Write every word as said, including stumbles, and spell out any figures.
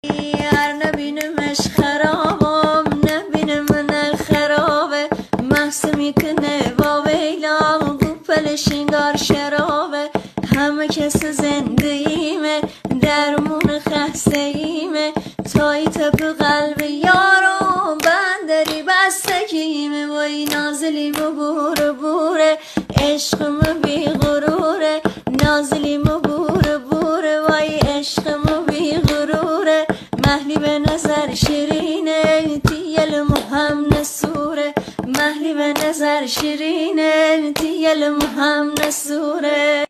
هر نبینمش خرابم نبینم من خرابه محس میکنه با ویلام گوپل شنگار شرابه همه کس زندگیمه درمون خسته ایمه تای تپ قلب یارو بندری بستگیمه وای نازلیم و بور بوره عشقم بی غروره نازلیم و بور بوره وای عشقم بی غروره محلی به نظر شیرینه تیل مهم نسوره محلی به نظر شیرینه تیل مهم نسوره